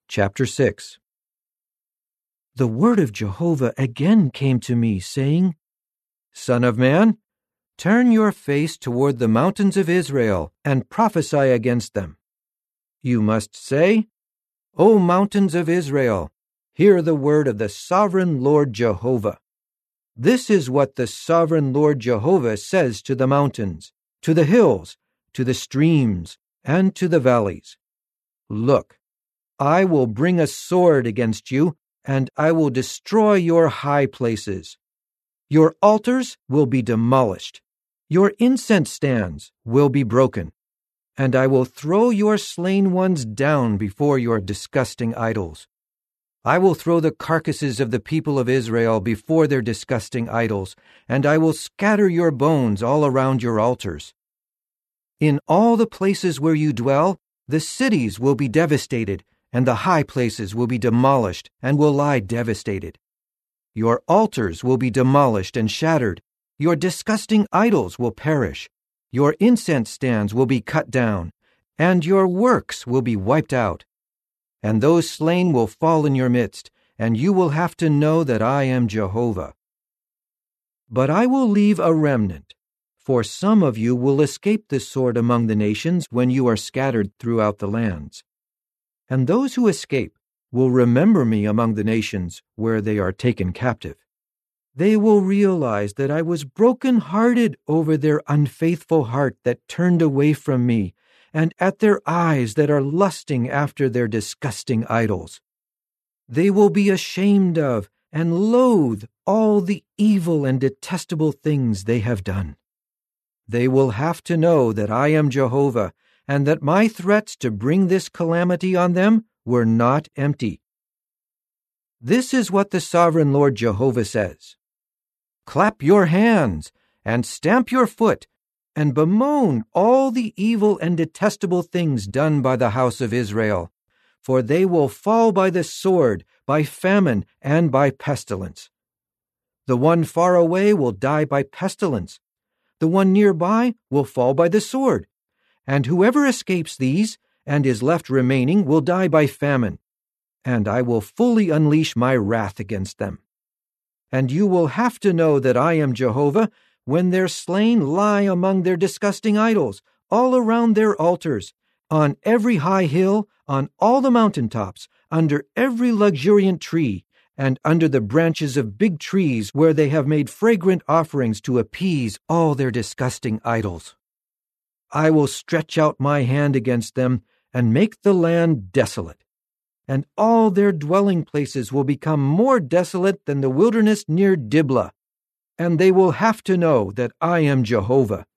Chapter 6. The word of Jehovah again came to me, saying, Son of man, turn your face toward the mountains of Israel and prophesy against them. You must say, O mountains of Israel, hear the word of the sovereign Lord Jehovah. This is what the sovereign Lord Jehovah says to the mountains, to the hills, to the streams, and to the valleys. Look, I will bring a sword against you, and I will destroy your high places. Your altars will be demolished. Your incense stands will be broken. And I will throw your slain ones down before your disgusting idols. I will throw the carcasses of the people of Israel before their disgusting idols, and I will scatter your bones all around your altars. In all the places where you dwell, the cities will be devastated, and the high places will be demolished and will lie devastated. Your altars will be demolished and shattered. Your disgusting idols will perish. Your incense stands will be cut down, and your works will be wiped out. And those slain will fall in your midst, and you will have to know that I am Jehovah. But I will leave a remnant, for some of you will escape the sword among the nations when you are scattered throughout the lands. And those who escape will remember me among the nations where they are taken captive. They will realize that I was broken-hearted over their unfaithful heart that turned away from me, and at their eyes that are lusting after their disgusting idols. They will be ashamed of and loathe all the evil and detestable things they have done. They will have to know that I am Jehovah, and that my threats to bring this calamity on them were not empty. This is what the sovereign Lord Jehovah says. Clap your hands, and stamp your foot, and bemoan all the evil and detestable things done by the house of Israel, for they will fall by the sword, by famine, and by pestilence. The one far away will die by pestilence. The one nearby will fall by the sword. And whoever escapes these and is left remaining will die by famine. And I will fully unleash my wrath against them. And you will have to know that I am Jehovah when their slain lie among their disgusting idols, all around their altars, on every high hill, on all the mountaintops, under every luxuriant tree, and under the branches of big trees where they have made fragrant offerings to appease all their disgusting idols. I will stretch out my hand against them and make the land desolate. And all their dwelling places will become more desolate than the wilderness near Diblah. And they will have to know that I am Jehovah.